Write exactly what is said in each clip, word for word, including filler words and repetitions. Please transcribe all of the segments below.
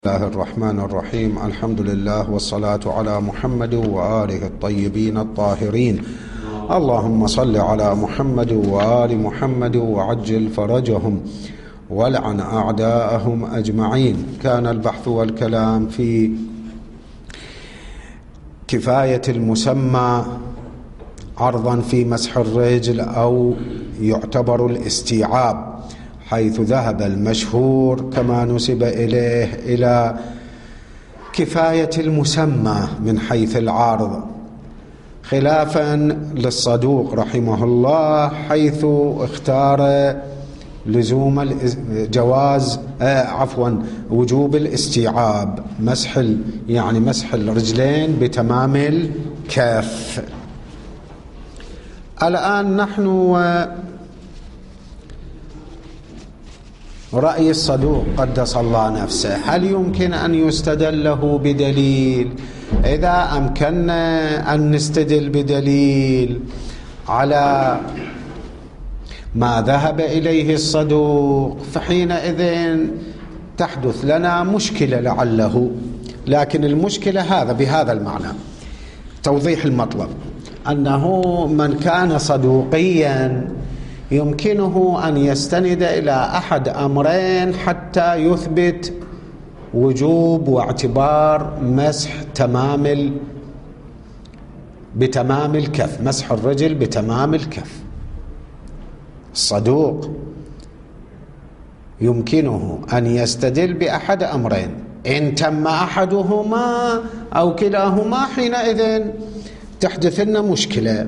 بسم الله الرحمن الرحيم. الحمد لله والصلاة على محمد وآله الطيبين الطاهرين. اللهم صل على محمد وآل محمد وعجل فرجهم ولعن أعداءهم أجمعين. كان البحث والكلام في كفاية المسمى عرضا في مسح الرجل أو يعتبر الاستيعاب، حيث ذهب المشهور كما نسب إليه إلى كفاية المسمى من حيث العارض، خلافا للصدوق رحمه الله حيث اختار لزوم جواز آه عفوا وجوب الاستيعاب، مسح يعني مسح الرجلين بتمام الكف. الآن نحن رأي الصدوق قدس الله نفسه، هل يمكن أن يستدل له بدليل؟ إذا أمكننا أن نستدل بدليل على ما ذهب إليه الصدوق فحينئذ تحدث لنا مشكلة لعله، لكن المشكلة هذا بهذا المعنى، توضيح المطلب، أنه من كان صدوقيا يمكنه أن يستند إلى أحد أمرين حتى يثبت وجوب واعتبار مسح تمام بتمام الكف، مسح الرجل بتمام الكف. الصدوق يمكنه أن يستدل بأحد أمرين، إن تم أحدهما أو كلاهما حينئذ تحدث لنا مشكلة.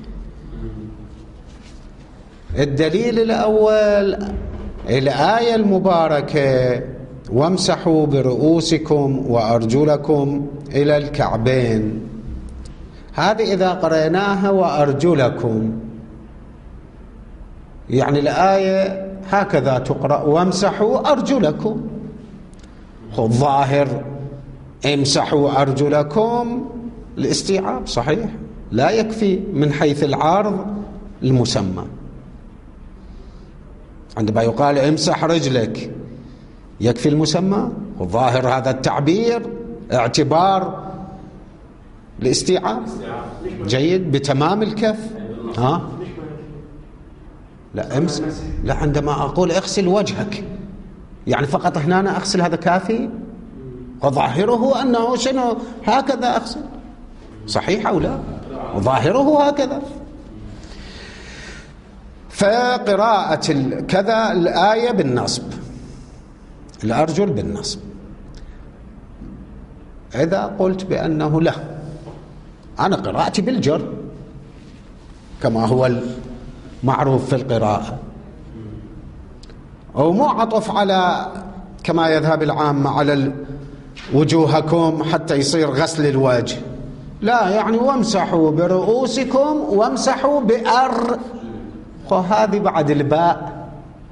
الدليل الأول الآية المباركة وامسحوا برؤوسكم وأرجلكم إلى الكعبين، هذه إذا قرأناها وأرجلكم يعني الآية هكذا تقرأ وامسحوا أرجلكم، الظاهر امسحوا أرجلكم الاستيعاب صحيح، لا يكفي من حيث العارض المسمى. عندما يقال امسح رجلك يكفي المسمى، والظاهر هذا التعبير اعتبار الاستيعاب جيد بتمام الكف. ها لا امسح، لا عندما أقول اغسل وجهك يعني فقط هنا أنا أغسل، هذا كافي؟ وظاهره أنه شنو هكذا أغسل، صحيح أو لا؟ وظاهره هكذا. فقراءة كذا الآية بالنصب، الأرجل بالنصب. إذا قلت بأنه لا، أنا قراءتي بالجر كما هو المعروف في القراءة، أو مو عطف على كما يذهب العامة على وجوهكم حتى يصير غسل الوجه، لا، يعني وامسحوا برؤوسكم وامسحوا بأر، وهذه بعد الباء،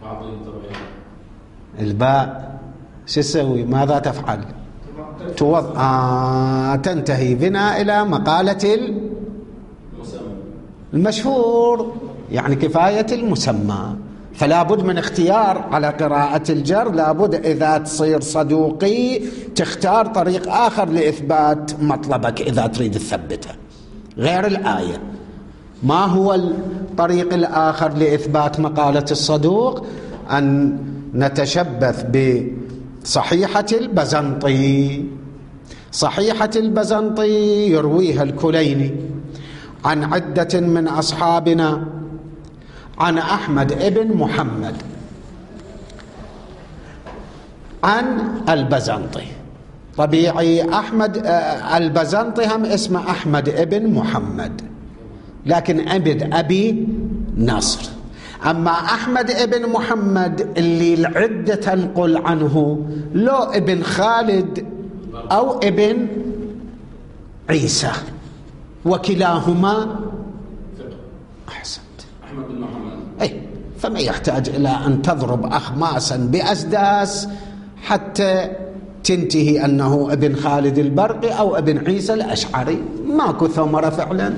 الباء شو تسوي؟ ماذا تفعل؟ توض... آه تنتهي بنا إلى مقالة المشهور، يعني كفاية المسمى. فلا بد من اختيار على قراءة الجر، لا بد إذا تصير صدوقي تختار طريق آخر لإثبات مطلبك إذا تريد تثبته غير الآية. ما هو الطريق الآخر لإثبات مقالة الصدوق؟ أن نتشبث بصحيحة البزنطي. صحيحة البزنطي يرويها الكليني عن عدة من أصحابنا عن أحمد ابن محمد عن البزنطي. طبيعي أحمد البزنطي هم اسمه أحمد ابن محمد، لكن أبد أبي نصر. أما أحمد ابن محمد اللي العدة تنقل عنه لو ابن خالد أو ابن عيسى، وكلاهما أحسنت أحمد بن محمد، أي فما يحتاج إلى أن تضرب أخماسا بأسداس حتى تنتهي أنه ابن خالد البرقي أو ابن عيسى الأشعري، ماكو ثمرة فعلا.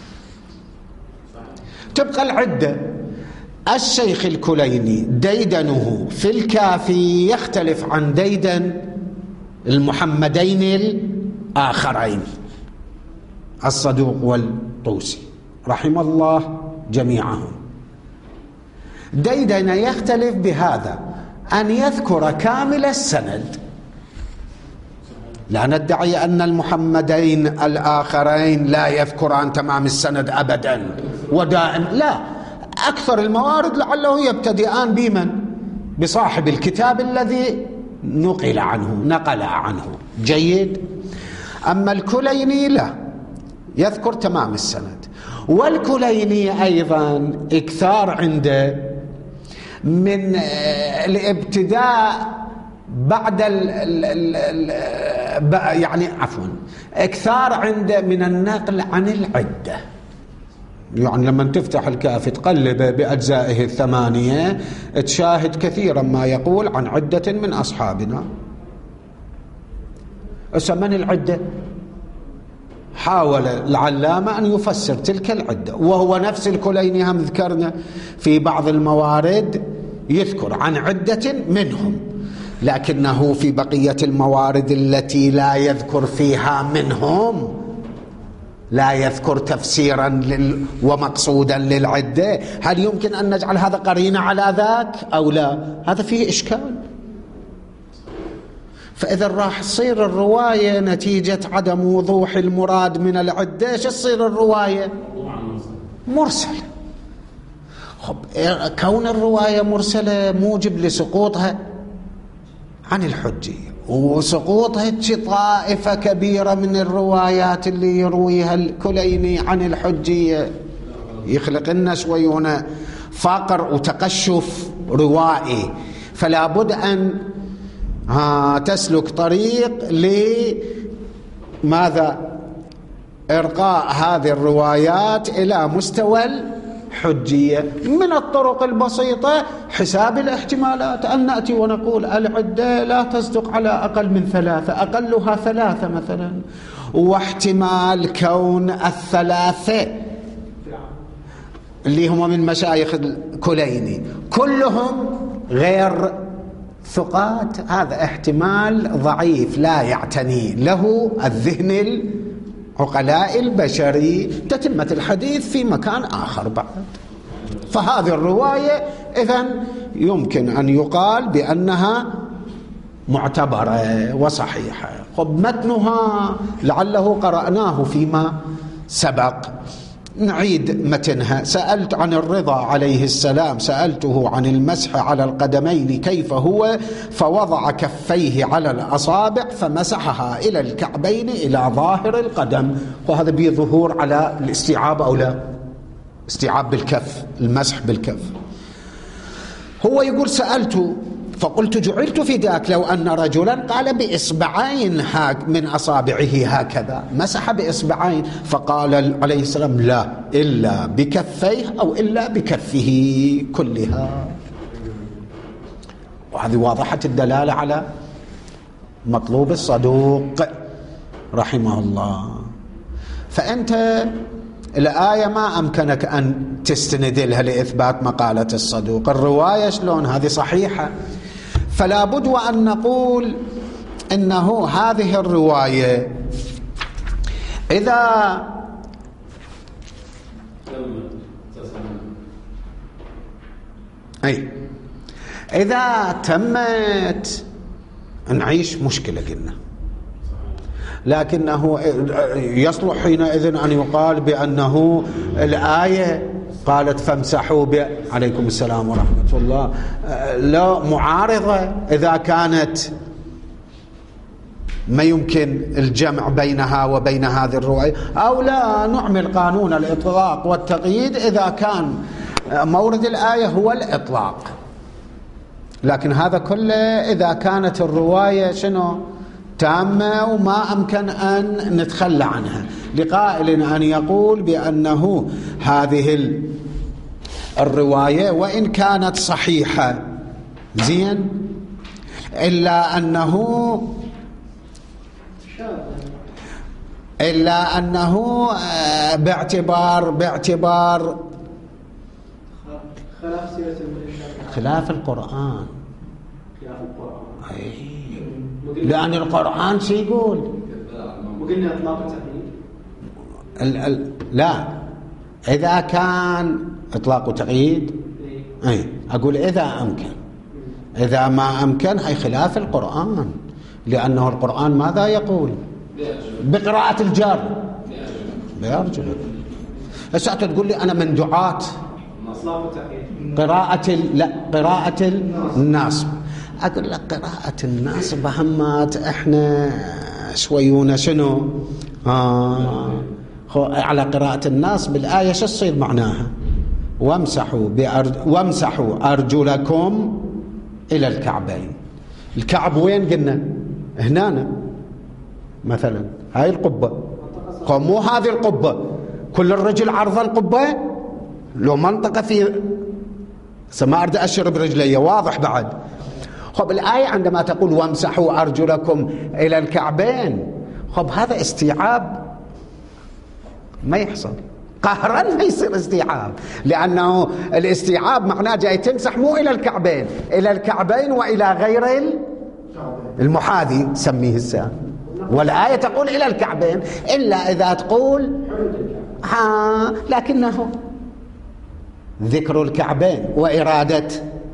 تبقى العدة. الشيخ الكليني ديدنه في الكافي يختلف عن ديدن المحمدين الآخرين الصدوق والطوسي رحم الله جميعهم. ديدن يختلف بهذا، أن يذكر كامل السند. لا ندعي أن المحمدين الآخرين لا يذكران تمام السند أبدا ودائم، لا، أكثر الموارد لعله يبتدئان بمن؟ بصاحب الكتاب الذي نقل عنه نقل عنه. جيد. أما الكليني لا، يذكر تمام السند. والكليني أيضا اكثار عنده من الابتداء بعد ال ال ال يعني عفوا اكثار عنده من النقل عن العدة. يعني لما تفتح الكافي تقلب بأجزائه الثمانية تشاهد كثيرا ما يقول عن عدة من أصحابنا. من العدة؟ حاول العلامة أن يفسر تلك العدة، وهو نفس الكليني هم ذكرنا في بعض الموارد يذكر عن عدة منهم، لكنه في بقية الموارد التي لا يذكر فيها منهم لا يذكر تفسيرا لل ومقصودا للعدة. هل يمكن أن نجعل هذا قرينة على ذاك أو لا؟ هذا فيه إشكال. فإذا راح تصير الرواية نتيجة عدم وضوح المراد من العدة، ايش تصير الرواية؟ مرسلة. خب كون الرواية مرسلة موجب لسقوطها عن الحجية، وسقوطها طائفة كبيرة من الروايات اللي يرويها الكليني عن الحجية يخلق لنا شوي هنا فقر وتقشف روائي. فلا بد أن ها تسلك طريق لماذا؟ إرقاء هذه الروايات إلى مستوى الحجية. من الطرق البسيطة حساب الاحتمالات، أن نأتي ونقول العدة لا تصدق على أقل من ثلاثة، أقلها ثلاثة مثلا، واحتمال كون الثلاثة اللي هم من مشايخ الكليني كلهم غير ثقات، هذا احتمال ضعيف لا يعتني له الذهن العقلاء البشري. تتمة الحديث في مكان آخر بعد. فهذه الرواية إذن يمكن أن يقال بأنها معتبرة وصحيحة. خب متنها لعله قرأناه فيما سبق، نعيد متنها. سألت عن الرضا عليه السلام، سألته عن المسح على القدمين كيف هو، فوضع كفيه على الأصابع فمسحها إلى الكعبين إلى ظاهر القدم. وهذا به ظهور على الاستيعاب أو لا؟ استيعاب بالكف، المسح بالكف. هو يقول سألته فقلت جعلت فداك لو أن رجلا قال بإصبعين هاك من أصابعه هكذا، مسح بإصبعين، فقال عليه السلام لا، إلا بكفيه أو إلا بكفه كلها. وهذه واضحة الدلالة على مطلوب الصدوق رحمه الله. فأنت الآية ما أمكنك أن تستند لها لإثبات مقالة الصدوق، الرواية شلون هذه صحيحة. فلا بد وأن نقول إنه هذه الرواية إذا أي إذا تمت نعيش مشكلة قلنا، لكنه يصلح حينئذ أن يقال بأنه الآية قالت فامسحوا ب... عليكم السلام ورحمة الله، لا معارضة إذا كانت ما يمكن الجمع بينها وبين هذه الرواية، أو لا نعمل قانون الإطلاق والتقييد إذا كان مورد الآية هو الإطلاق. لكن هذا كله إذا كانت الرواية شنو تامة وما أمكن أن نتخلى عنها، لقائل أن يقول بأنه هذه الرواية وإن كانت صحيحة زين إلا أنه إلا أنه باعتبار باعتبار خلاف القرآن. خلاف القرآن. أي لأن القرآن شو يقول؟ وقلنا إطلاق وتقييد. ال ال لا، إذا كان إطلاق وتقييد أي أقول إذا أمكن، إذا ما أمكن هي خلاف القرآن، لأنه القرآن ماذا يقول؟ بقراءة الجر بأرجل. هسه تقول لي أنا من دعاة قراءة لا قراءة الناصب، أقول لك قراءة الناصب همات إحنا شويونا شنو آه على قراءة الناصب بالآية شو تصير معناها؟ وامسحوا بأرج... وامسحوا أرجلكم إلى الكعبين. الكعب وين قلنا؟ هنا مثلا هاي القبة، مو هذه القبة كل الرجل عرض القبة، لو منطقة في سما أريد أشر برجلي واضح بعد. خب الآية عندما تقول وامسحوا أرجلكم إلى الكعبين، خب هذا استيعاب ما يحصل قهرا، ما يصير استيعاب، لأنه الاستيعاب معناه جاي تمسح مو إلى الكعبين، إلى الكعبين وإلى غير المحاذي سميه السام، والآية تقول إلى الكعبين إلا إذا تقول ها، لكنه ذكر الكعبين وإرادة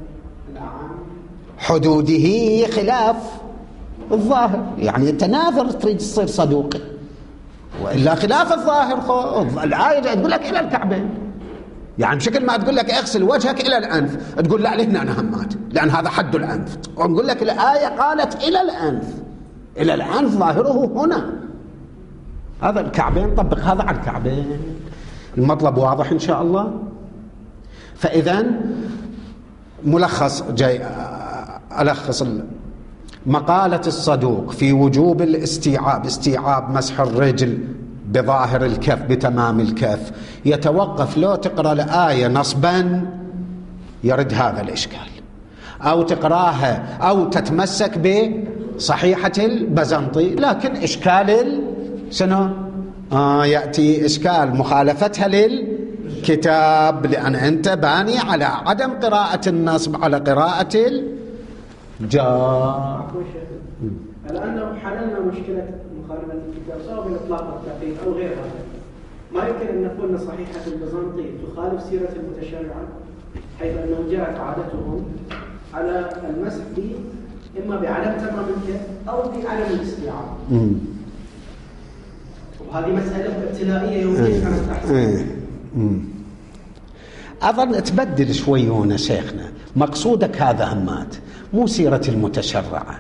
حدوده خلاف الظاهر، يعني أنت ناظر تريد تصير صدوق، وإلا خلاف الظاهر. خذ الآية تقول لك إلى الكعبين، يعني بشكل ما تقول لك اغسل وجهك إلى الأنف، تقول لا لهنا أنا همات، لأن هذا حد الأنف، ونقول لك الآية قالت إلى الأنف، إلى الأنف ظاهره هنا، هذا الكعبين، طبق هذا على الكعبين. المطلب واضح إن شاء الله. فإذا ملخص جاي ألخص مقالة الصدوق في وجوب الاستيعاب، استيعاب مسح الرجل بظاهر الكف بتمام الكف، يتوقف لو تقرأ الآية نصبا يرد هذا الإشكال، أو تقراها أو تتمسك بصحيحة البزنطي، لكن إشكال شنو؟ آه يأتي إشكال مخالفتها للكتاب، لأن أنت باني على عدم قراءة النصب على قراءة الجار. الآن لو حللنا مشكلة مخالفة الكتاب سواء بالإطلاق والتقييد أو غير هذا، ما يمكن أن نقول أن صحيحة البزنطي تخالف سيرة المتشرعة، حيث أنه جاءت عادتهم على المسح به إما بعدم تمام الكف أو بعدم الاستيعاب، وهذه مسألة ابتلائية يمكن أن تحصل. أظن تبدل شوي هنا شيخنا، مقصودك هذا همات مو سيرة المتشرعة،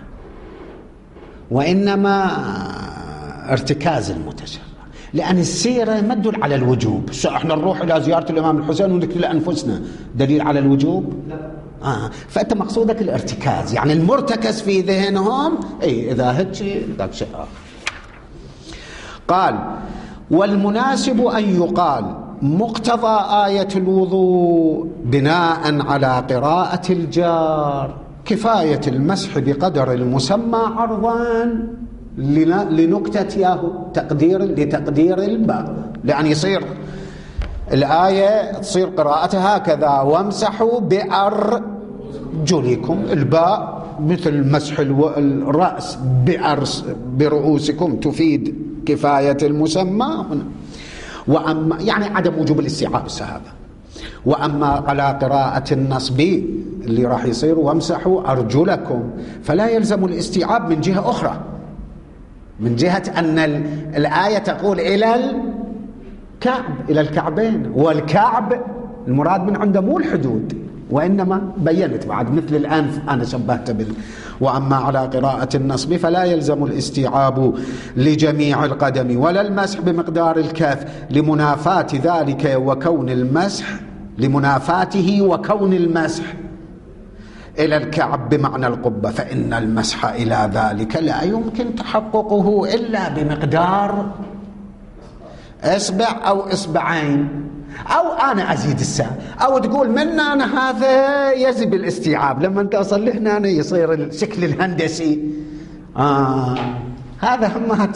وإنما ارتكاز المتشرع، لأن السيرة ما تدل على الوجوب. احنا نروح إلى زيارة الإمام الحسين ونذكر لأنفسنا دليل على الوجوب؟ لا. آه. فأنت مقصودك الارتكاز، يعني المرتكز في ذهنهم إيه إذا هيك ذاك شيء آخر. قال والمناسب أن يقال مقتضى آية الوضوء بناء على قراءة الجار كفاية المسح بقدر المسمى عرضا لنكتة ياهو تقدير لتقدير الباء، لأن يصير الآية تصير قراءتها هكذا وامسحوا بأرجلكم، الباء مثل مسح الرأس برؤوسكم تفيد كفاية المسمى هنا، وأما يعني عدم وجوب الاستيعاب هذا. وأما على قراءة النصب اللي راح يصير وامسحوا أرجلكم فلا يلزم الاستيعاب من جهة أخرى، من جهة أن الآية تقول إلى الكعب، إلى الكعبين، والكعب المراد من عنده مو الحدود، وإنما بينت بعد مثل الأنف أنا شبهت بال. وأما على قراءة النصب فلا يلزم الاستيعاب لجميع القدم ولا المسح بمقدار الكف لمنافاة ذلك وكون المسح لمنافاته وكون المسح إلى الكعب بمعنى القبة، فإن المسح إلى ذلك لا يمكن تحققه إلا بمقدار إصبع أو إصبعين، أو أنا أزيد الساعة، أو تقول منا أنا هذا يجب الاستيعاب، لما أنت أصل هنا أنا يصير الشكل الهندسي آه هذا همات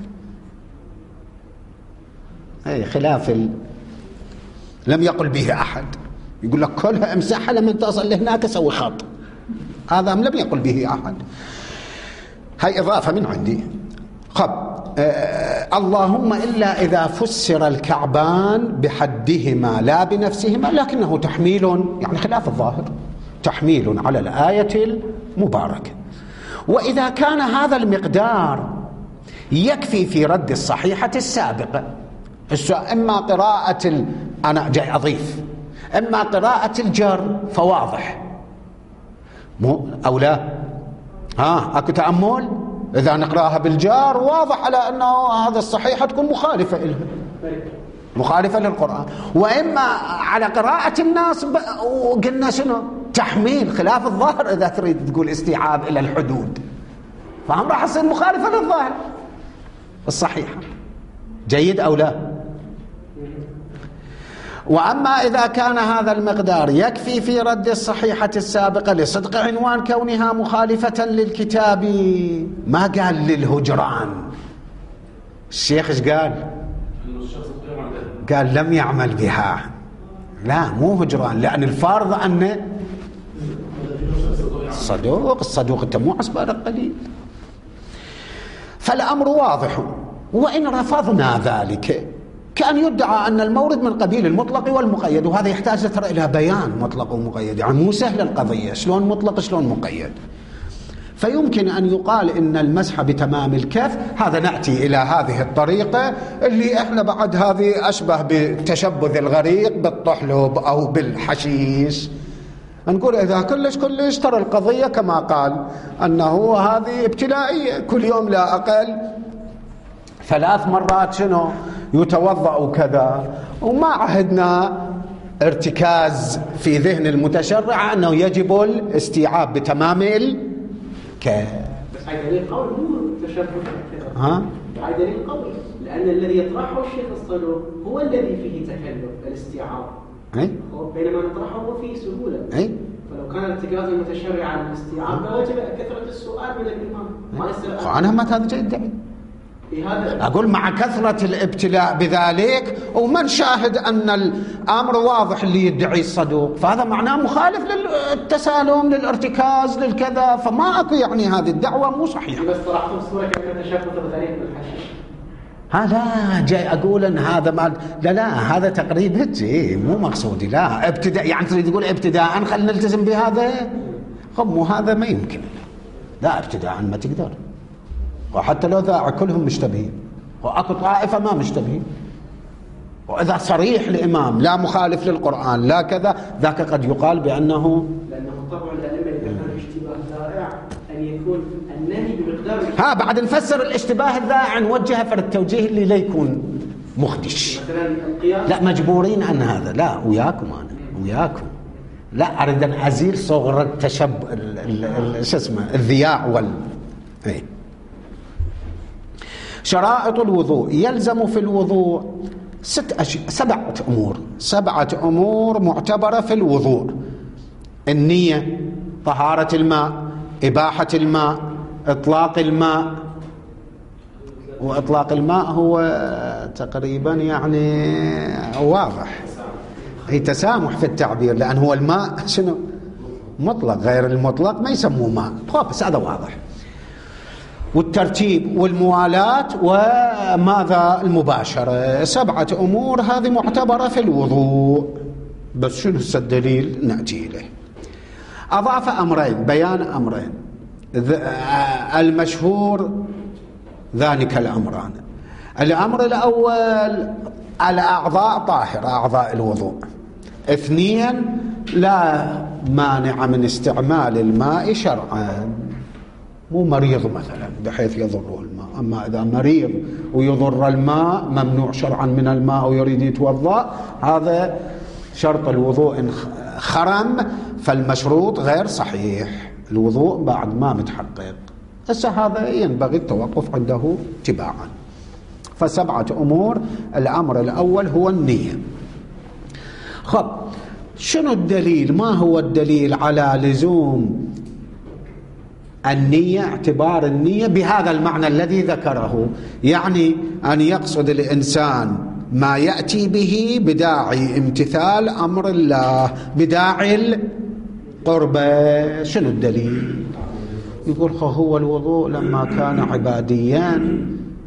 أي خلاف ال... لم يقل به أحد، يقول لك كلها امسحها لما أنت أصل هناك سوي خط، هذا لم يقل به أحد. هاي إضافة من عندي. خب آه اللهم إلا إذا فسر الكعبان بحدهما لا بنفسهما، لكنه تحميل يعني خلاف الظاهر، تحميل على الآية المباركة. وإذا كان هذا المقدار يكفي في رد الصحيحة السابقة، إما قراءة ال... أنا جاي أضيف، إما قراءة الجر فواضح مو أو لا؟ ها أكو تأمل؟ إذا نقرأها بالجار واضح على أنه هذا الصحيحة تكون مخالفة إلها، مخالفة للقرآن. وإما على قراءة الناس ب... وقلنا شنو؟ تحميل خلاف الظاهر إذا تريد تقول استيعاب إلى الحدود، فهم راح يصير مخالفة للظاهر الصحيحة. جيد أو لا؟ وأما إذا كان هذا المقدار يكفي في رد الصحيحة السابقة لصدق عنوان كونها مخالفة للكتاب، ما قال للهجران. الشيخ ايش قال؟ قال لم يعمل بها. لا مو هجران، لأن الفارض أن الصدوق الصدوق أنت مو عصبة قليل. فالأمر واضح. وإن رفضنا ذلك كأن يدعى أن المورد من قبيل المطلق والمقيد، وهذا يحتاج ترى إلى بيان مطلق ومقيد، يعني مو سهل القضية شلون مطلق شلون مقيد. فيمكن أن يقال إن المسح بتمام الكف هذا نأتي إلى هذه الطريقة اللي إحنا بعد هذه أشبه بتشبث الغريق بالطحلب أو بالحشيش، نقول إذا كلش كلش ترى القضية كما قال أنه هذه ابتلائية، كل يوم لا أقل ثلاث مرات شنو يتوضأ وكذا، وما عهدنا ارتكاز في ذهن المتشرع أنه يجب الاستيعاب بتمام الكاف. بس هاي دليل قول مو تشبه. ها؟ هاي دليل قول، لأن الذي يطرحه الشيخ الصدوق هو الذي فيه تكلف الاستيعاب. أي؟ بينما نطرحه هو فيه سهولة. أي؟ فلو كان ارتكاز المتشرع على الاستيعاب لوجب كثرة السؤال من الإمام. ما يصير. أنا ما هذا جيد. أقول مع كثرة الابتلاء بذلك ومن شاهد أن الأمر واضح اللي يدعي الصدوق، فهذا معناه مخالف للتسالم للارتكاز للكذا، فما أكو يعني هذه الدعوة مو صحيحة. بس طرحتم صورة كلمة تشبث بطريقة الحشيش. هذا جاي أقول أن هذا ما لا لا هذا تقريب هجي مو مقصودي، لا ابتداء يعني تريد تقول ابتداء خلينا نلتزم بهذا، خب هذا ما يمكن، لا ابتداء ما تقدر. وحتى لو ذا كلهم مشتبهين وأكو طائفة ما مشتبهين، وإذا صريح الإمام لا مخالف للقرآن لا كذا ذاك قد يقال بأنه لأنه طبعا الأئمة إذا كان الاشتباه ذائع أن يكون النهي بمقدار. ها بعد نفسر الاشتباه الذائع نوجهه في التوجيه اللي لا يكون مخدش. مثلا القياس لا مجبورين عن هذا، لا وياكم أنا وياكم، لا أريد أن أزيل صغر التشب شو اسمه الذياع وال ايه. شرائط الوضوء، يلزم في الوضوء ست أش... سبعة أمور سبعة أمور معتبرة في الوضوء: النية، طهارة الماء، إباحة الماء، إطلاق الماء. وإطلاق الماء هو تقريبا يعني واضح، هي تسامح في التعبير، لأن هو الماء شنو مطلق، غير المطلق ما يسموه ماء، بس هذا واضح. والترتيب والموالاة وماذا المباشرة، سبعة أمور هذه معتبرة في الوضوء. بس شنو الدليل نأتي إليه. أضاف أمرين، بيان أمرين، المشهور ذلك الأمران. الأمر الأول الأعضاء طاهرة، أعضاء الوضوء. اثنين لا مانع من استعمال الماء شرعا، مو مريض مثلا بحيث يضره الماء، أما إذا مريض ويضر الماء ممنوع شرعا من الماء ويريد يتوضأ، هذا شرط الوضوء إن خرم فالمشروط غير صحيح، الوضوء بعد ما متحقق. هسه هذا ينبغي التوقف عنده تباعا. فسبعة أمور. الأمر الأول هو النية. خب شنو الدليل؟ ما هو الدليل على لزوم النية، اعتبار النية بهذا المعنى الذي ذكره، يعني أن يقصد الإنسان ما يأتي به بداعي امتثال أمر الله، بداعي القربة. شنو الدليل؟ يقول هو الوضوء لما كان عباديا،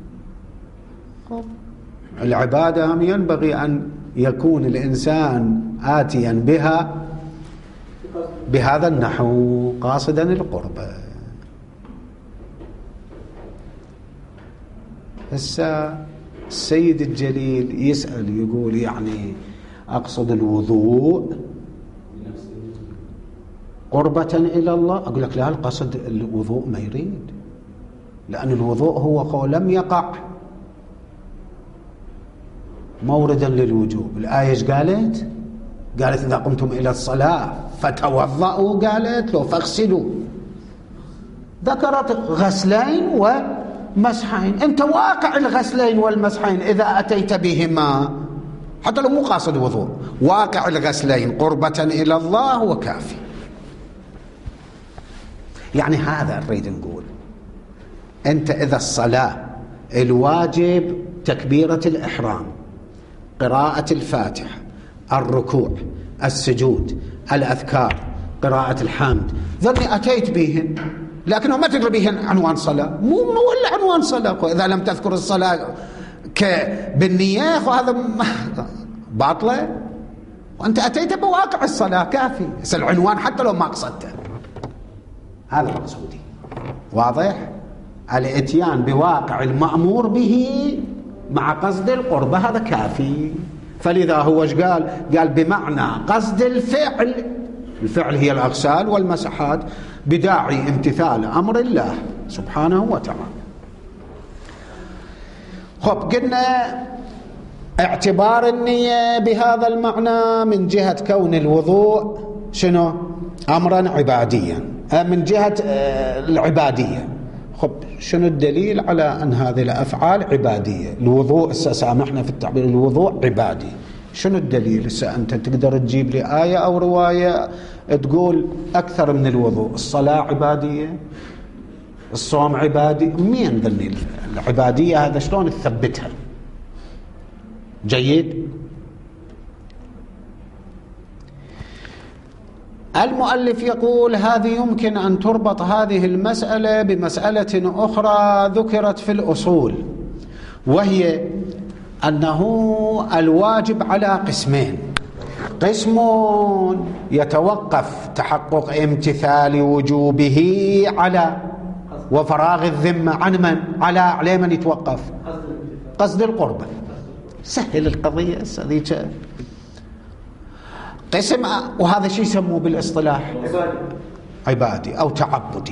العبادة هم ينبغي أن يكون الإنسان آتيا بها بهذا النحو قاصدا القربة. هسه السيد الجليل يسأل يقول يعني أقصد الوضوء قربة إلى الله. أقول لك لا، القصد الوضوء ما يريد، لأن الوضوء هو قول لم يقع موردا للوجوب. الآية ايش قالت؟ قالت إذا قمتم إلى الصلاة فتوضأوا، قالت لو فاغسلوا، ذكرت غسلين ومسحين. أنت واقع الغسلين والمسحين إذا أتيت بهما حتى لو مو قاصد وضوء، واقع الغسلين قربة إلى الله وكافي. يعني هذا نريد نقول، أنت إذا الصلاة الواجب تكبيرة الإحرام، قراءة الفاتحة، الركوع، السجود، الأذكار، قراءة الحمد، ذني أتيت بهن، لكنه ما تدري بهن عنوان صلاة، مو ولا عنوان صلاة. إذا لم تذكر الصلاة بالنية وهذا باطلة، وأنت أتيت بواقع الصلاة كافي. بس العنوان حتى لو ما قصدته، هذا مقصودي. واضح؟ الاتيان بواقع المأمور به مع قصد القربة هذا كافي. فلذا هو ايش قال؟ قال بمعنى قصد الفعل. الفعل هي الأغسال والمسحات بداعي امتثال أمر الله سبحانه وتعالى. خب قلنا اعتبار النية بهذا المعنى من جهة كون الوضوء شنو؟ أمرا عباديا، من جهة العبادية. خب شنو الدليل على أن هذه الأفعال عبادية؟ الوضوء سامحنا في التعبير، الوضوء عبادي. شنو الدليل؟ هسه أنت تقدر تجيب لي آية أو رواية تقول أكثر من الوضوء الصلاة عبادية، الصوم عبادي؟ مين ذني العبادية هذا شلون تثبتها؟ جيد. المؤلف يقول هذه يمكن أن تربط هذه المسألة بمسألة أخرى ذكرت في الأصول، وهي أنه الواجب على قسمين: قسم يتوقف تحقق امتثال وجوبه على وفراغ الذمة عن من؟ على على من يتوقف؟ قصد القربة. سهل القضية هذيك. قسم، وهذا شيء يسموه بالاصطلاح عبادي أو تعبدي.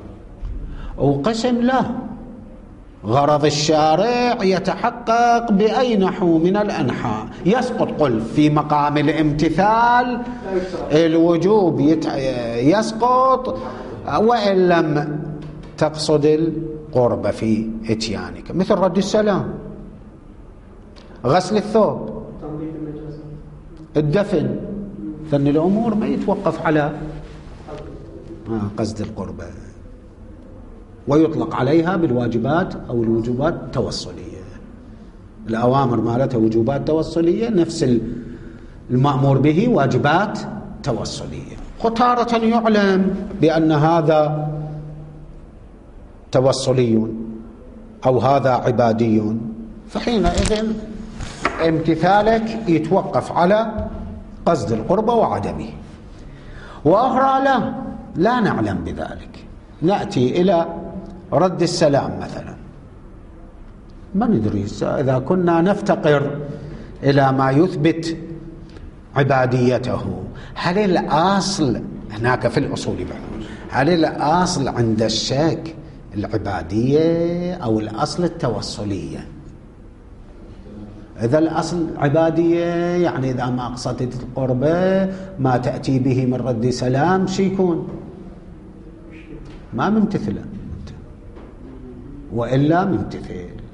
وقسم لا، غرض الشارع يتحقق بأي نحو من الأنحاء، يسقط قل في مقام الامتثال الوجوب يسقط وإن لم تقصد القرب في اتيانك، مثل رد السلام، غسل الثوب، الدفن. فإن الأمور ما يتوقف على قصد القربة، ويطلق عليها بالواجبات أو الوجوبات التوصلية. الأوامر مالتها وجوبات توصلية، نفس المأمور به واجبات توصلية. وتارة يعلم بأن هذا توصلي أو هذا عبادي، فحينئذ امتثالك يتوقف على قصد القربة وعدمه. وأخرى لا لا نعلم بذلك، نأتي إلى رد السلام مثلا، ما ندري إذا كنا نفتقر إلى ما يثبت عباديته، هل الأصل هناك في الأصول بعد، هل الأصل عند الشك العبادية أو الأصل التوصلية؟ إذا الأصل عبادية يعني إذا ما قصدت القربة ما تأتي به من رد سلام شي يكون ما ممتثلا، وإلا ممتثل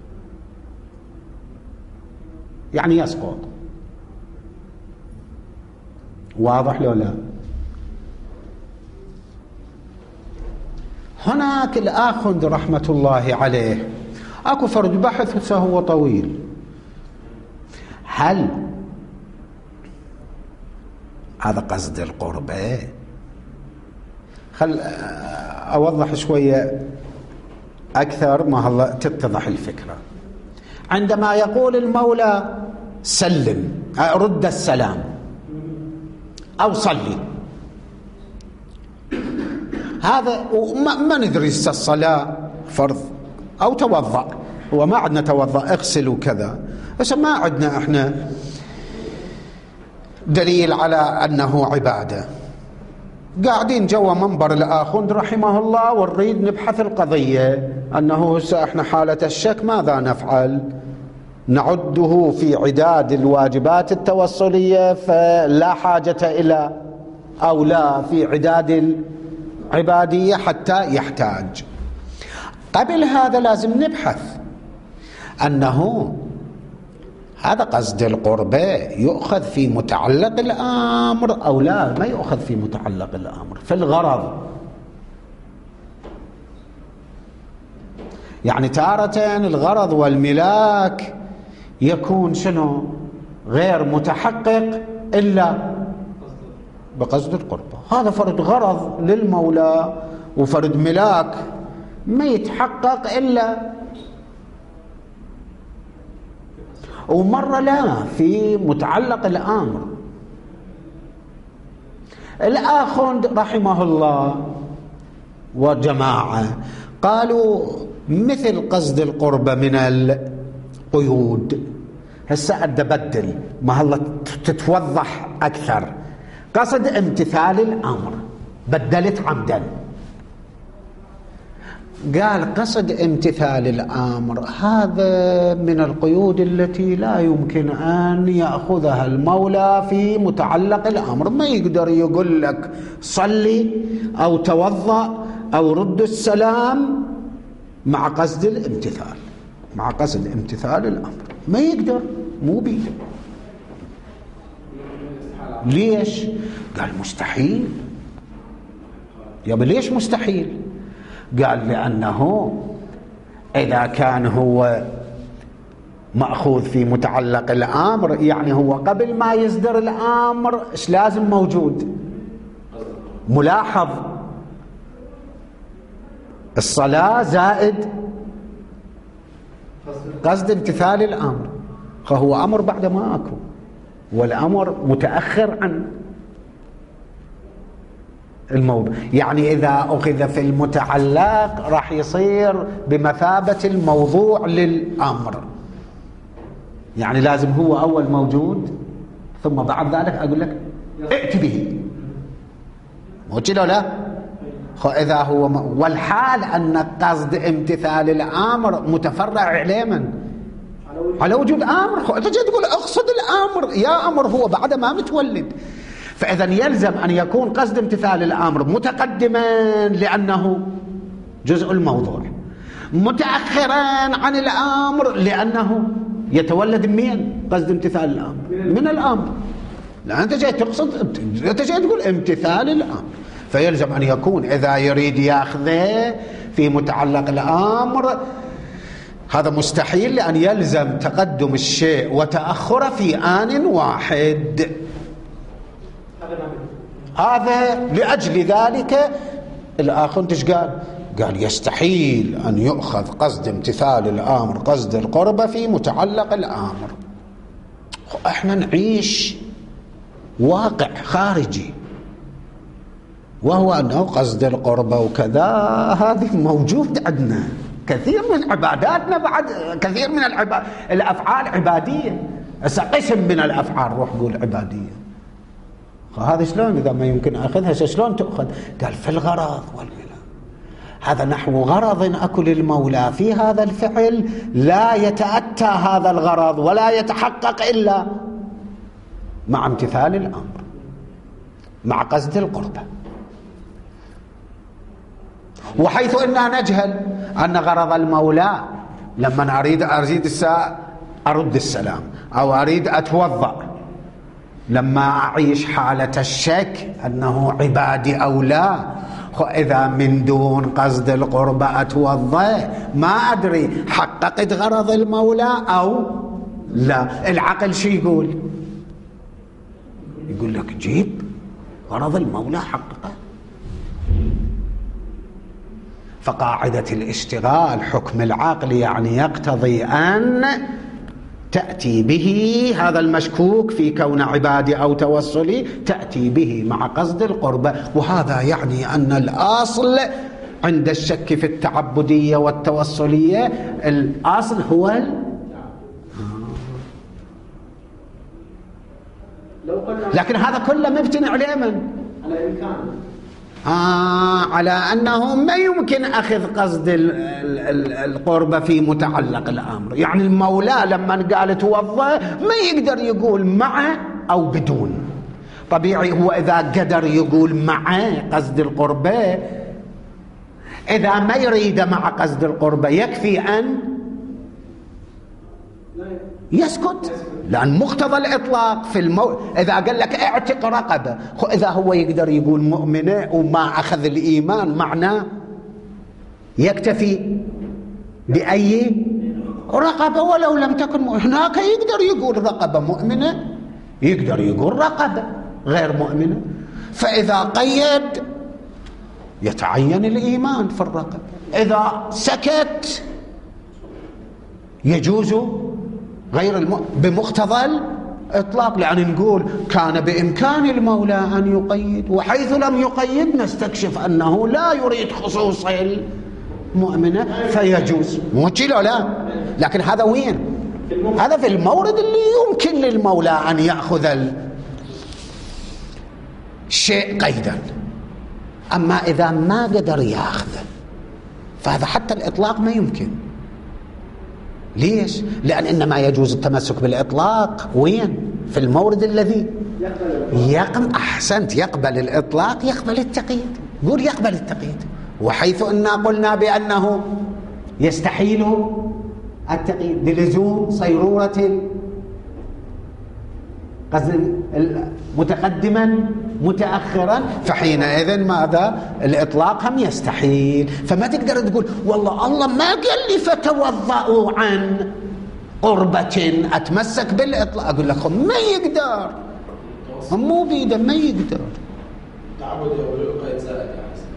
يعني يسقط. واضح لو لا؟ هناك الآخذ رحمة الله عليه أكو فرد بحث هو طويل، هل هذا قصد القربة خل أوضح شوية أكثر ما هلا تتضح الفكرة. عندما يقول المولى سلم، رد السلام أو صلي، هذا ما ندري الصلاة فرض أو توضأ، هو ما عندنا توضأ اغسل وكذا، بس ما عندنا احنا دليل على أنه عبادة. قاعدين جوا منبر الآخوند رحمه الله ونريد نبحث القضية أنه احنا حالة الشك ماذا نفعل؟ نعده في عداد الواجبات التوصلية فلا حاجة إلى، أو لا في عداد العبادية حتى يحتاج. قبل هذا لازم نبحث أنه هذا قصد القربة يؤخذ في متعلق الأمر أو لا، ما يؤخذ في متعلق الأمر، في الغرض. يعني تارة الغرض والملاك يكون شنو؟ غير متحقق إلا بقصد القربة. هذا فرد غرض للمولى وفرد ملاك ما يتحقق إلا، ومرة لا في متعلق الأمر. الآخوند رحمه الله وجماعة قالوا مثل قصد القربة من القيود. هسه أدى بدل ما هلا تتوضح أكثر. قصد امتثال الأمر بدلت عمدا، قال قصد امتثال الأمر هذا من القيود التي لا يمكن أن يأخذها المولى في متعلق الأمر. ما يقدر يقول لك صلي أو توضأ أو رد السلام مع قصد الامتثال، مع قصد امتثال الأمر ما يقدر، مو بيده. ليش؟ قال مستحيل. يابا ليش مستحيل؟ قال لأنه إذا كان هو مأخوذ في متعلق الأمر يعني هو قبل ما يصدر الأمر إيش لازم موجود؟ ملاحظ الصلاة زائد قصد امتثال الأمر، فهو أمر بعد ما أكو، والأمر متأخر عن الموضوع. يعني إذا أخذ في المتعلق راح يصير بمثابة الموضوع للأمر. يعني لازم هو أول موجود ثم بعد ذلك أقول لك ائت به، مو كده لا؟ إذا هو م... والحال أن قصد امتثال الأمر متفرع عليه من؟ على وجود أمر. أنت جاي تقول أقصد الأمر، يا أمر هو بعد ما متولد. فإذا يلزم أن يكون قصد امتثال الأمر متقدما لأنه جزء الموضوع، متأخرا عن الأمر لأنه يتولد من قصد امتثال الأمر من الأمر. لا أنت جاي تقصد، أنت جاي تقول امتثال الأمر، فيلزم أن يكون إذا يريد يأخذه في متعلق الأمر هذا مستحيل، لأن يلزم تقدم الشيء وتأخره في آن واحد. هذا لأجل ذلك الآخر ايش قال؟ قال يستحيل أن يؤخذ قصد امتثال الأمر قصد القربة في متعلق الأمر. احنا نعيش واقع خارجي وهو أنه قصد القربة وكذا هذه موجود عندنا كثير من عباداتنا، بعد كثير من العباد الأفعال عبادية. قسم من الأفعال روح قول عبادية، فهذا شلون إذا ما يمكن أخذها شلون تأخذ؟ قال في الغرض والملا، هذا نحو غرض أكو للمولى في هذا الفعل لا يتأتى هذا الغرض ولا يتحقق إلا مع امتثال الأمر مع قصد القربة. وحيث إننا نجهل أن غرض المولى لما أريد أريد الساعة أرد السلام أو أريد أتوضأ، لما أعيش حالة الشك أنه عبادي أو لا، إذا من دون قصد القربة أتوضأ ما أدري حققت غرض المولى أو لا. العقل شي يقول؟ يقول لك جيب غرض المولى حققه. فقاعدة الاشتغال حكم العقل يعني يقتضي أن تأتي به هذا المشكوك في كون عبادي أو توصلي، تأتي به مع قصد القربة. وهذا يعني أن الأصل عند الشك في التعبدية والتوصلية الأصل هو ال... لكن هذا كله مبتني على من؟ على إمكان آه على أنه ما يمكن أخذ قصد القربة في متعلق الأمر. يعني المولى لما قال توضأ ما يقدر يقول مع أو بدون. طبيعي هو إذا قدر يقول مع قصد القربة، إذا ما يريد مع قصد القربة يكفي أن يسكت، لأن مقتضى الإطلاق في المو... إذا قال لك اعتق رقبة، إذا هو يقدر يقول مؤمنة وما أخذ الإيمان معناه يكتفي بأي رقبة ولو لم تكن مؤمنة. هناك يقدر يقول رقبة مؤمنة، يقدر يقول رقبة غير مؤمنة. فإذا قيد يتعين الإيمان في الرقبة، إذا سكت يجوز غير الم... بمقتضى الإطلاق. لأن نقول كان بإمكان المولى أن يقيد، وحيث لم يقيد نستكشف أنه لا يريد خصوص المؤمنة فيجوز. مو كده لا، لكن هذا وين؟ هذا في المورد اللي يمكن للمولى أن يأخذ الشيء قيدا. أما إذا ما قدر يأخذه فهذا حتى الإطلاق ما يمكن. ليش؟ لأن إنما يجوز التمسك بالإطلاق وين؟ في المورد الذي يقبل. أحسنت، يقبل الإطلاق يقبل التقييد. قول يقبل التقييد. وحيث إنا قلنا بأنه يستحيل التقييد بلزوم صيرورة قصد متقدما متأخرا، فحينئذ ماذا؟ الإطلاق هم يستحيل. فما تقدر تقول والله الله ما قال لي فتوضأوا عن قربة أتمسك بالإطلاق. أقول لكم ما يقدر، مو بيده، ما يقدر. تعبد قيد زائد.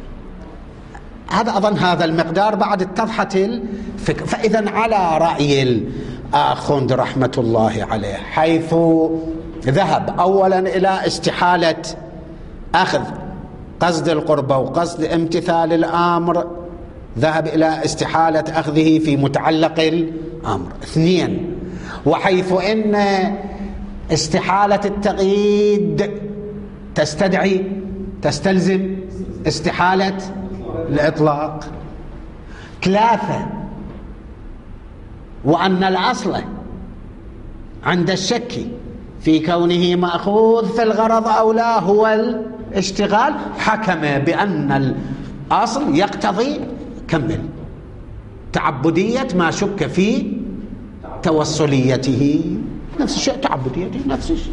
هذا أظن هذا المقدار بعد اتضحت الفكرة. فإذا على رأي الآخوند رحمة الله عليه، حيث ذهب أولا إلى استحالة أخذ قصد القربة وقصد امتثال الأمر، ذهب إلى استحالة أخذه في متعلق الأمر. اثنين، وحيث إن استحالة التقييد تستدعي تستلزم استحالة الإطلاق. ثلاثة، وأن الأصل عند الشك في كونه مأخوذ في الغرض أو لا هو الاشتغال، حكم بأن الأصل يقتضي كمل تعبدية ما شك في توصليته. نفس الشيء تعبديته نفس الشيء.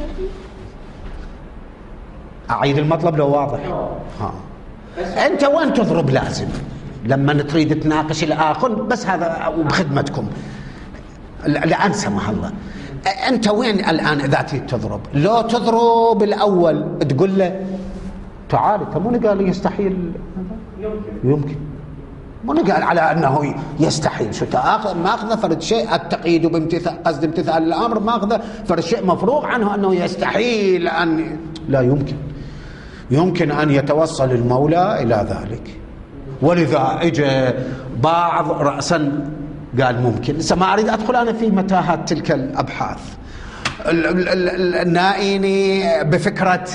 أعيد المطلب لو واضح. ها. أنت وين تضرب لازم لما تريد تناقش الآخر، بس هذا وبخدمتكم لا أنسى ما الله. أنت وين الآن إذا تضرب؟ لو تضرب الأول تقول له تعال، أنت مو قال يستحيل؟ يمكن مو قال على أنه يستحيل. شو تأخذ ما أخذ فرد شيء التقييد بامتثال قصد امتثال الأمر، ما أخذ فرد شيء مفروغ عنه أنه يستحيل أن لا يمكن. يمكن أن يتوصل المولى إلى ذلك. ولذا اجى بعض رأسا قال ممكن. لسه ما أريد أدخل أنا في متاهات تلك الأبحاث. النائيني بفكرة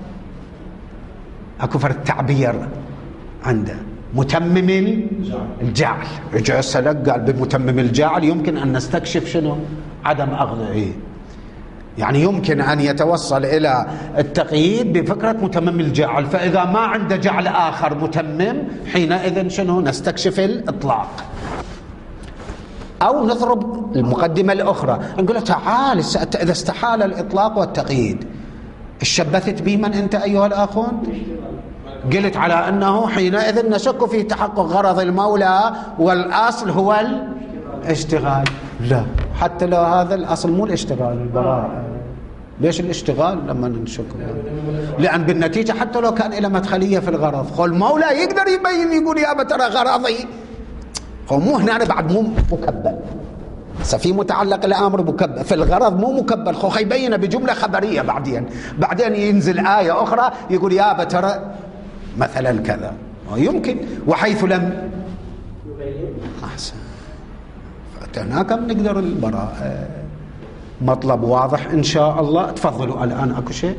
أكو فرد تعبير عنده متمم الجعل، اجى سلك قال بمتمم الجعل يمكن أن نستكشف شنو عدم أخذه. إيه؟ يعني يمكن أن يتوصل إلى التقييد بفكرة متمم الجعل، فإذا ما عنده جعل آخر متمم حينئذ شنو نستكشف الإطلاق. أو نضرب المقدمة الأخرى نقول له تعال إذا استحال الإطلاق والتقييد الشبثت بي من أنت أيها الآخون؟ قلت على أنه حينئذ نشك في تحقق غرض المولى والأصل هو الاشتغال. لا، حتى لو هذا الأصل مو الاشتغال البراءة. ليش الاشتغال لما نشك؟ لأن بالنتيجة حتى لو كان إلى مدخلية في الغرض، خو المولى يقدر يبين يقول يا ترى غرضي، هو مو هنا بعد مو مكبل، في متعلق الأمر مكبل، في الغرض مو مكبل، خو يبين بجملة خبرية بعدين بعدين ينزل آية أخرى يقول يا ترى مثلا كذا، يمكن وحيث لم يبين أحسن. فهناك نقدر البراءة. مطلب واضح إن شاء الله. تفضلوا الآن. أكو شيء؟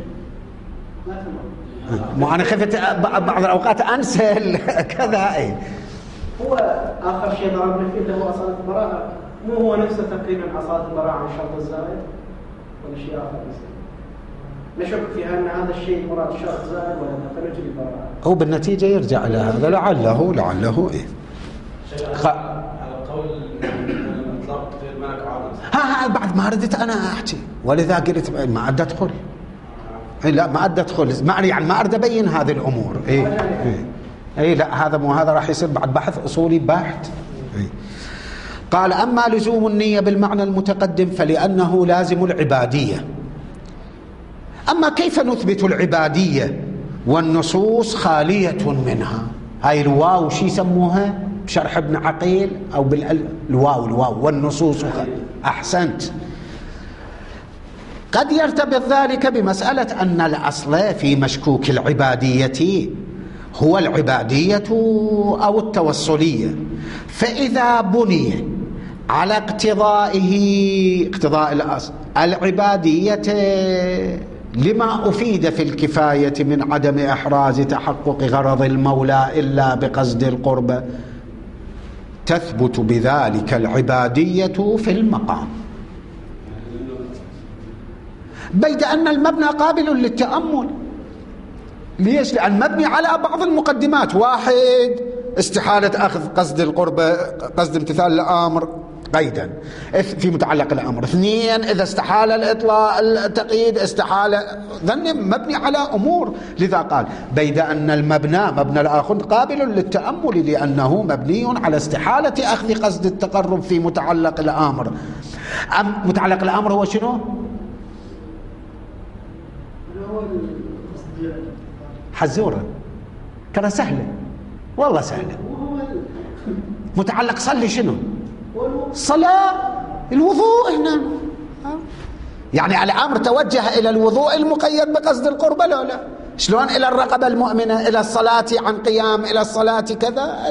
مو أنا خفت بعض الأوقات أنسى كذا. أي هو آخر شيء ضربنا فيه اللي هو أصالة البراءة، مو هو نفسه تقريبا أصالة البراءة عن شرط الزائد ولا شيء آخر؟ نشك فيها أن هذا الشيء مراد شرط زائد ولا فنجري البراءة. هو بالنتيجة يرجع إلى هذا لعله لعله إيه خ... على قول الإطلاق في الملك عاضم. ها ها بعد ما ردت أنا أحكي، ولذا قلت ما أدى أدخل. إيه لا ما أدى أدخل، ما يعني ما أريد أبين هذه الأمور. إيه إيه إيه لا هذا مو هذا راح يصير بعد بحث أصولي بحت. إيه. قال أما لزوم النية بالمعنى المتقدم فلأنه لازم العبادية. أما كيف نثبت العبادية والنصوص خالية منها؟ هاي الواو شي يسموها بشرح ابن عقيل أو بالواو الواو والنصوص. أحسنت. قد يرتبط ذلك بمسألة أن الأصل في مشكوك العبادية هو العبادية أو التوصلية، فإذا بني على اقتضائه اقتضاء الأصل العبادية لما أفيد في الكفاية من عدم إحراز تحقق غرض المولى إلا بقصد القربة، تثبت بذلك العبادية في المقام، بيد أن المبنى قابل للتأمل. ليش؟ لأن مبني على بعض المقدمات. واحد استحالة أخذ قصد القربة، قصد امتثال الأمر قيدا في متعلق الأمر. اثنين إذا استحال الإطلاق التقييد استحال، ظن مبني على أمور. لذا قال بيد أن المبنى مبنى الآخر قابل للتأمل لأنه مبني على استحالة أخذ قصد التقرب في متعلق الأمر. أم متعلق الأمر هو شنو؟ حزورة ترى سهلة والله سهلة. متعلق صلي شنو؟ صلاة الوضوء هنا، يعني الأمر توجه إلى الوضوء المقيد بقصد القربة لا لا، شلون إلى الرقبة المؤمنة، إلى الصلاة عن قيام، إلى الصلاة كذا.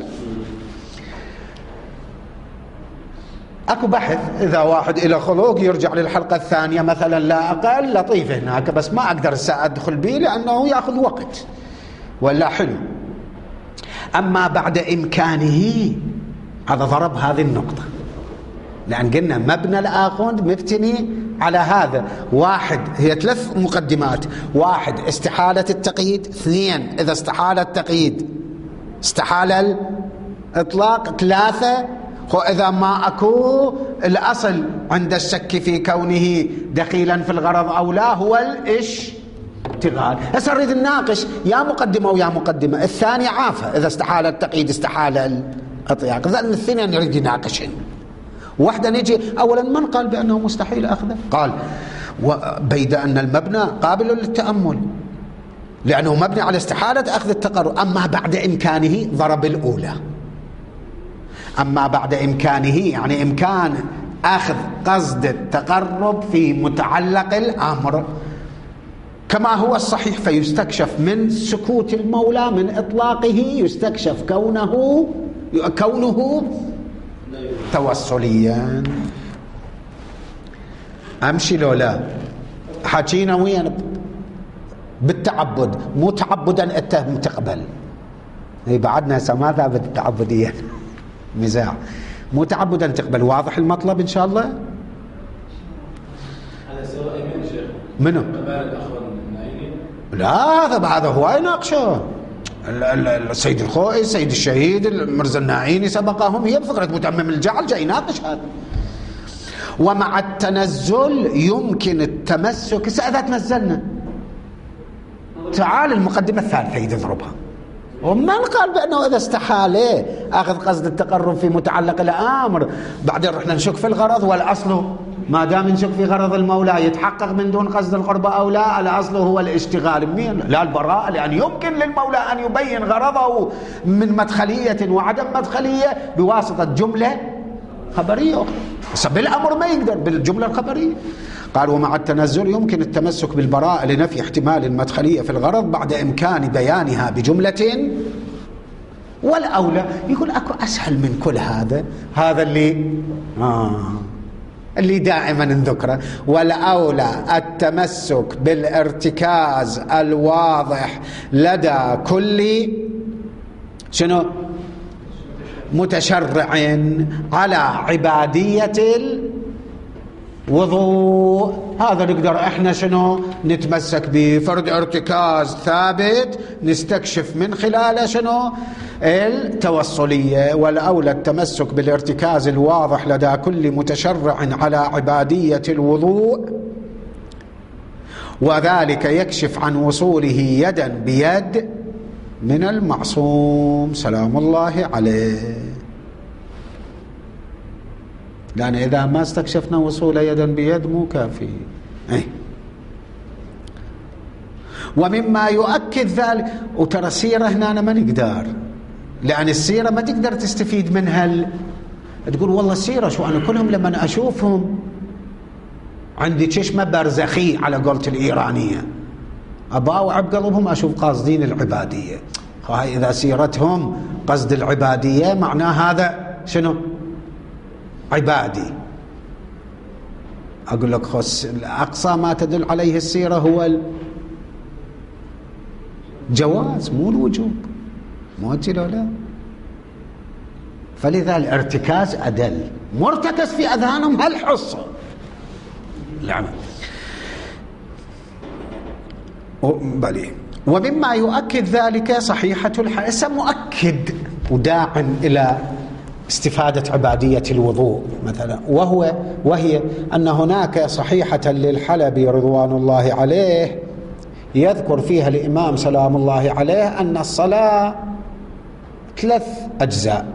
أكو بحث إذا واحد إلى خلوق يرجع للحلقة الثانية مثلا لا أقل، لطيف هناك بس ما أقدر أدخل به لأنه يأخذ وقت ولا حلو. أما بعد إمكانه هذا ضرب هذه النقطة، لأن قلنا مبنى الآخوند مبتني على هذا. واحد هي ثلاث مقدمات، واحد استحالة التقييد، اثنين إذا استحال التقييد استحال الإطلاق، ثلاثة وإذا ما أكو الأصل عند الشك في كونه دخيلا في الغرض أو لا هو الاشتغال. هسه نريد نناقش يا مقدمة ويا مقدمة. الثاني عافى إذا استحال التقييد استحال الإطلاق، إذن الاثنين نريد يناقشين. واحدة نجي أولا من قال بأنه مستحيل أخذه؟ قال وبيد أن المبنى قابل للتأمل لأنه مبني على استحالة أخذ التقرب. أما بعد إمكانه ضرب الأولى، أما بعد إمكانه يعني إمكان أخذ قصد التقرب في متعلق الأمر كما هو الصحيح، فيستكشف من سكوت المولى من إطلاقه يستكشف كونه كونه توصليا. أمشي لو لا حكينا ويانا بالتعبد، مو تعبدا اتهم تقبل. بعدنا ما ثابت التعبدية مزاع، مو تعبدا تقبل. واضح المطلب إن شاء الله؟ هذا سواء من شيخ منو؟ لا هذا هذا هو يناقشه السيد الخوئي، السيد الشهيد، المرزا الناعيني سبقهم. هي بفكرة متمم الجعل جاي يناقش هذا. ومع التنزل يمكن التمسك. إذا تنزلنا تعال المقدمة الثالثة يضربها. ومن قال بأنه إذا استحال أخذ قصد التقرب في متعلق الأمر بعدين رحنا نشك في الغرض والأصل ما دام نشك في غرض المولى يتحقق من دون قصد القربة أو لا، الأصل هو الاشتغال منين؟ لا البراءة، لأن يمكن للمولى أن يبين غرضه من مدخلية وعدم مدخلية بواسطة جملة خبرية أخرى، بس بالأمر ما يقدر بالجملة الخبرية. قال ومع التنزل يمكن التمسك بالبراءة لنفي احتمال المدخلية في الغرض بعد إمكان بيانها بجملة، والأولى يقول أكو أسهل من كل هذا، هذا اللي آه اللي دائما نذكره، والأولى التمسك بالارتكاز الواضح لدى كل شنو متشرع على عبادية الوضوء. هذا نقدر احنا شنو نتمسك به، فرد ارتكاز ثابت نستكشف من خلاله شنو التوصلية، والأولى التمسك بالارتكاز الواضح لدى كل متشرع على عبادية الوضوء، وذلك يكشف عن وصوله يدا بيد من المعصوم سلام الله عليه. لأن إذا ما استكشفنا وصول يدا بيد مو كافي. أي. ومما يؤكد ذلك، وترى السيرة هنا أنا ما نقدر، لأن السيرة ما تقدر تستفيد منها ال... تقول والله السيرة شو أنا كلهم لما أشوفهم عندي چشمة برزخي على قولة الإيرانية، أباوع بقلبهم أشوف قاصدين العبادية. هاي إذا سيرتهم قصد العبادية معناه هذا شنو عبادي. أقول لك خص الأقصى ما تدل عليه السيرة هو الجواز مو الوجوب، مو أجل لا. فلذا الارتكاز أدل، مرتكز في أذهانهم هالحصة العمل بلي. ومما يؤكد ذلك صحيحة الحديث، مؤكد وداع إلى استفادة عبادية الوضوء مثلا، وهو وهي أن هناك صحيحة للحلبي رضوان الله عليه يذكر فيها الإمام سلام الله عليه أن الصلاة ثلاث أجزاء.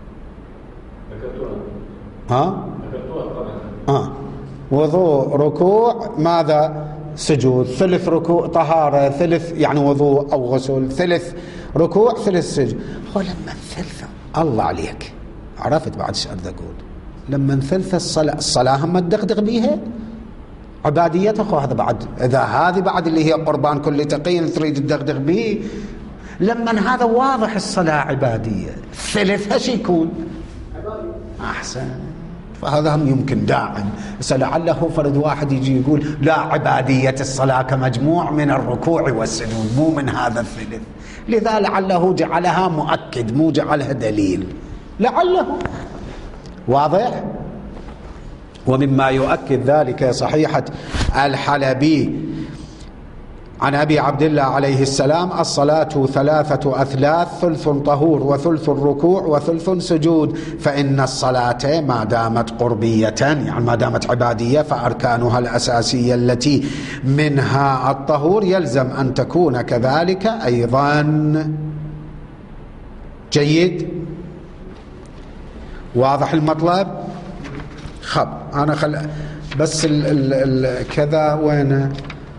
ها؟ ها وضوء، ركوع، ماذا؟ سجود، ثلث ركوع طهارة، ثلث يعني وضوء أو غسل، ثلث ركوع، ثلث سجود. هو لما ثلث الله عليك عرفت بعد ايش أقول، لما ثلث الصلاة الصلاة هم تدغدغ بيها عباديته، هذا بعد إذا هذه بعد اللي هي قربان كل تقي تريد تدغدغ به، لما هذا واضح الصلاة عبادية، ثلثها شي يكون أحسن. فهذا هم يمكن داعم، لعله فرد واحد يجي يقول لا عبادية الصلاة كمجموع من الركوع والسجود مو من هذا الثلث، لذا لعله جعلها مؤكد مو جعلها دليل، لعله واضح. ومما يؤكد ذلك صحيحة الحلبي عن أبي عبد الله عليه السلام الصلاة ثلاثة أثلاث، ثلث طهور وثلث الركوع وثلث سجود، فإن الصلاة ما دامت قربية يعني ما دامت عبادية فأركانها الأساسية التي منها الطهور يلزم أن تكون كذلك أيضا. جيد واضح المطلب. خب أنا خل بس ال ال ال كذا وين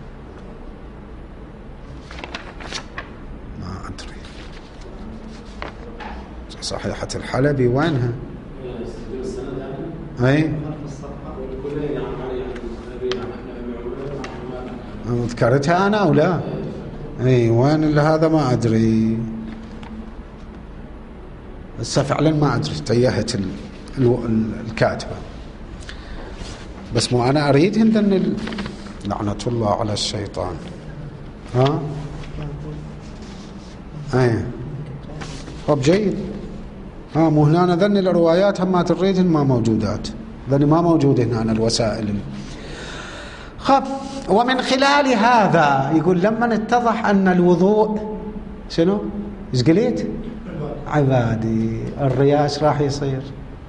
صحيحة الحلبي وينها؟ اي ذكرتها انا او لا؟ اي وين هذا ما ادري هسه فعلا ما ادري، تيهت الكاتبه، بس مو انا اريد هندن لعنة الله على الشيطان. ها اي طب جيد. ها مو هنا ذن الروايات هم ما تريدهن ما موجودات، ذن ما موجود هنا الوسائل. خب ومن خلال هذا يقول لما اتضح أن الوضوء شنو ايش قلت عبادي، الرياء ايش راح يصير؟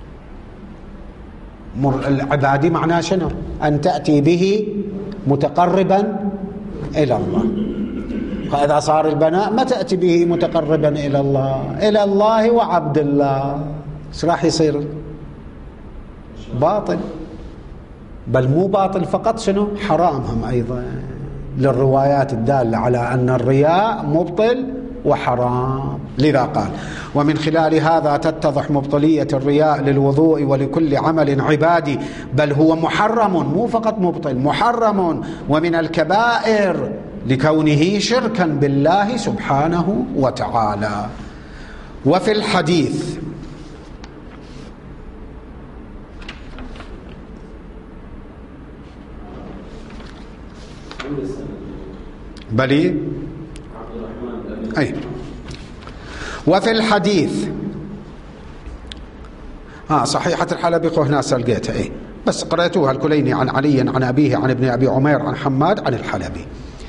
العبادي معناه شنو؟ أن تأتي به متقربا إلى الله. فإذا صار البناء ما تأتي به متقربا إلى الله، إلى الله وعبد الله، ايش راح يصير؟ باطل. بل مو باطل فقط، شنو حرامهم أيضا، للروايات الدالة على أن الرياء مبطل وحرام. لذا قال: ومن خلال هذا تتضح مبطلية الرياء للوضوء ولكل عمل عبادي، بل هو محرم، مو فقط مبطل، محرم ومن الكبائر لكونه شركا بالله سبحانه وتعالى. وفي الحديث بلي أي وفي الحديث ها صحيحة الحلبي هنا سلقيتها أي بس قرأتوها الكليني عن علي عن أبيه عن ابن أبي عمير عن حماد عن الحلبي.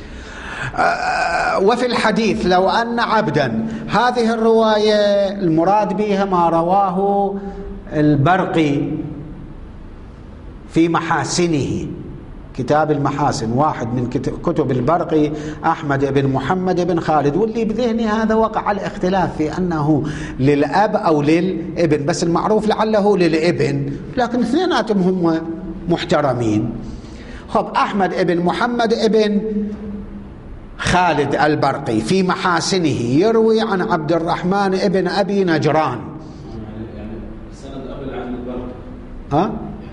آه وفي الحديث لو أن عبدا، هذه الرواية المراد بها ما رواه البرقي في محاسنه، كتاب المحاسن، واحد من كتب البرقي أحمد بن محمد بن خالد، واللي بذهني هذا وقع الاختلاف في أنه للأب أو للابن، بس المعروف لعله للابن، لكن اثنيناتهم هم محترمين. خب أحمد بن محمد بن خالد البرقي في محاسنه يروي عن عبد الرحمن بن أبي نجران. يعني سند أبي عن البرقي ها؟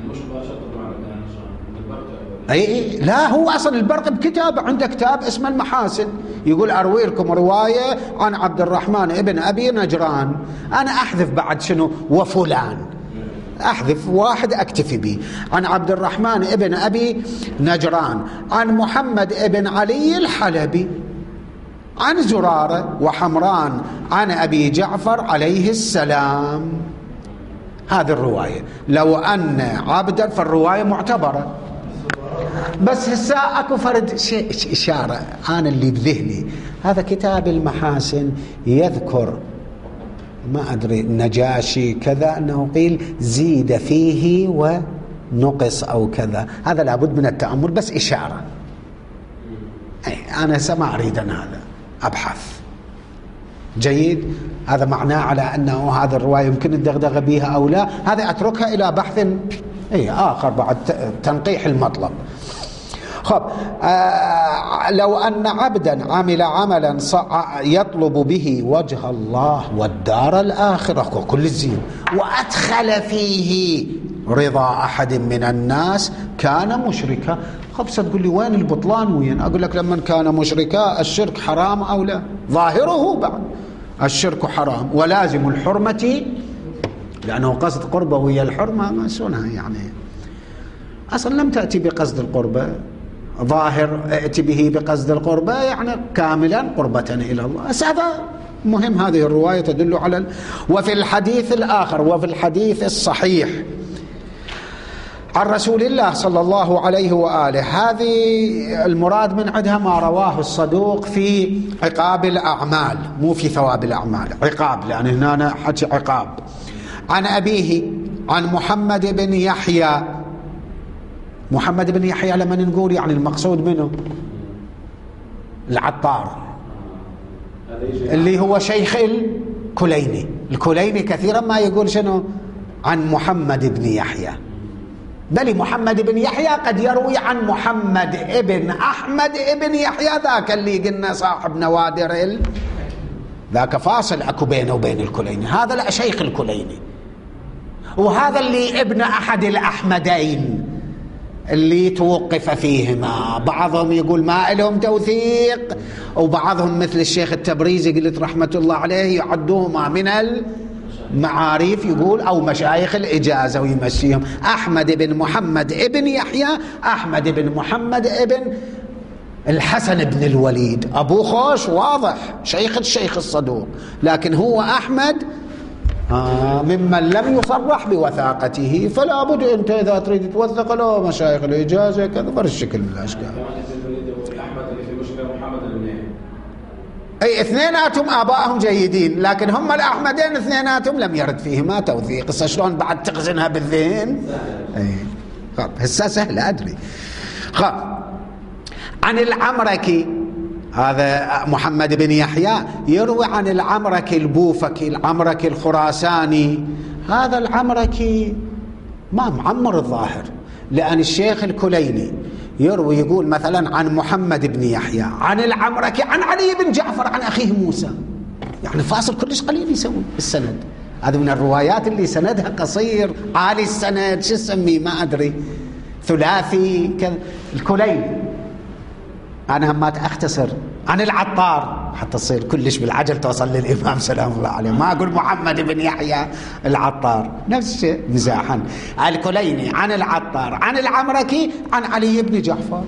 أي لا، هو أصلا البرقي بكتاب، عنده كتاب اسمه المحاسن، يقول أروي لكم رواية عن عبد الرحمن ابن أبي نجران، أنا أحذف بعد شنو وفلان، أحذف واحد أكتفي به، عن عبد الرحمن ابن أبي نجران عن محمد ابن علي الحلبي عن زرارة وحمران عن أبي جعفر عليه السلام. هذه الرواية لو أن عبدا، فالرواية معتبرة، بس هسه اكو فرد شيء اشاره انا اللي بذهني، هذا كتاب المحاسن يذكر ما ادري النجاشي كذا انه قيل زيد فيه ونقص او كذا، هذا لابد من التامل، بس اشاره. اي انا هسه ما اريد ان هذا ابحث. جيد، هذا معناه على انه هذه الروايه يمكن الدغدغه بها او لا، هذا اتركها الى بحث اي اخر بعد تنقيح المطلب. خب آه لو أن عبدا عمل عملا يطلب به وجه الله والدار الآخرة وكل الزين، وأدخل فيه رضا أحد من الناس كان مشركا. خب ستقول لي وين البطلان وين؟ أقول لك لما كان مشركا الشرك حرام أو لا؟ ظاهره بعد الشرك حرام، ولازم الحرمة لأنه قصد قربه وهي الحرمة ما سنها، يعني أصلا لم تأتي بقصد القربة، ظاهر ائت به بقصد القربة يعني كاملا قربة إلى الله. هذا مهم، هذه الرواية تدل على ال... وفي الحديث الآخر، وفي الحديث الصحيح عن رسول الله صلى الله عليه وآله، هذه المراد من عندها ما رواه الصدوق في عقاب الأعمال، مو في ثواب الأعمال، عقاب، لأن هنا حكي عقاب. عن أبيه عن محمد بن يحيى، محمد بن يحيى لما نقول يعني المقصود منه العطار اللي هو شيخ الكليني. الكليني كثيرا ما يقول شنو عن محمد بن يحيى، بل محمد بن يحيى قد يروي عن محمد ابن أحمد ابن يحيى، ذاك اللي قلنا صاحب نوادر ال... ذاك فاصل أكو بينه وبين الكليني، هذا لا شيخ الكليني، وهذا اللي ابن أحد الأحمدين اللي توقف فيهما، بعضهم يقول ما لهم توثيق، وبعضهم مثل الشيخ التبريزي قلت رحمة الله عليه يعدوهما من المعاريف، يقول أو مشايخ الإجازة ويمشيهم. أحمد بن محمد ابن يحيى، أحمد بن محمد ابن الحسن بن الوليد، أبو خوش واضح شيخ الشيخ الصدوق، لكن هو أحمد آه ممن لم يصرح بوثاقته، فلا بد أنت إذا تريد توثق له مشايخ الإجازة كذا بالشكل من الأشكال. أي اثنيناتهم آبائهم جيدين، لكن هم الأحمدين اثنيناتهم لم يرد فيهما توثيق. شلون بعد تخزنها بالذهن؟ أي خب هسه سهلة أدري. خب عن العمركي، هذا محمد بن يحيى يروي عن العمركي البوفكي، العمركي الخراساني، هذا العمركي ما معمر الظاهر، لأن الشيخ الكليني يروي يقول مثلا عن محمد بن يحيى عن العمركي عن علي بن جعفر عن أخيه موسى، يعني فاصل كلش قليل يسوي السند. هذا من الروايات اللي سندها قصير عالي السند، شو اسميه ما أدري، ثلاثي كذا. الكليني أنا هم ما أختصر عن العطار حتى تصير كلش بالعجل توصل للإمام سلام الله عليه، ما أقول محمد بن يحيى العطار، نفس الشيء مزاحا. الكليني عن العطار عن العمركي عن علي بن جعفر.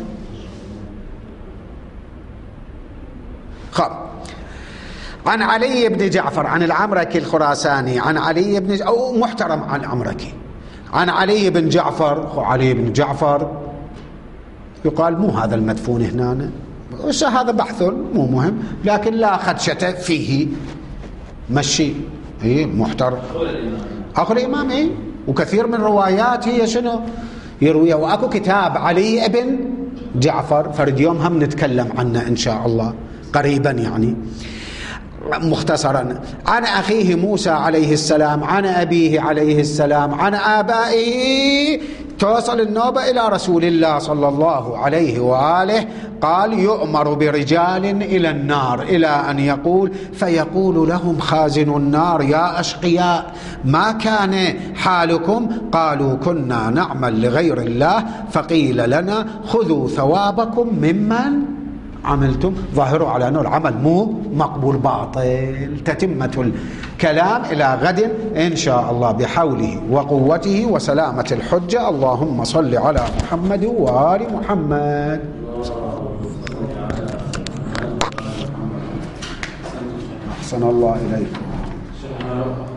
خب عن علي بن جعفر عن العمركي الخراساني عن علي بن أو محترم عن العمركي عن علي بن جعفر. علي بن جعفر يقال مو هذا المدفون هنا، هذا بحث مو مهم، لكن لا خدشة فيه، مشي اي محترم اخو الامام. اي وكثير من روايات هي شنو يرويها. واكو كتاب علي بن جعفر فرد يوم هم نتكلم عنه ان شاء الله قريبا، يعني مختصرا. عن أخيه موسى عليه السلام عن أبيه عليه السلام عن آبائه، توصل النوبة إلى رسول الله صلى الله عليه وآله. قال يؤمر برجال إلى النار إلى أن يقول فيقول لهم خازن النار يا أشقياء ما كان حالكم؟ قالوا كنا نعمل لغير الله، فقيل لنا خذوا ثوابكم ممن عملتم. ظاهروا على أنه العمل مو مقبول باطل. تتمة الكلام إلى غد إن شاء الله بحوله وقوته وسلامة الحجة. اللهم صل على محمد وآل محمد. أحسن الله إليكم.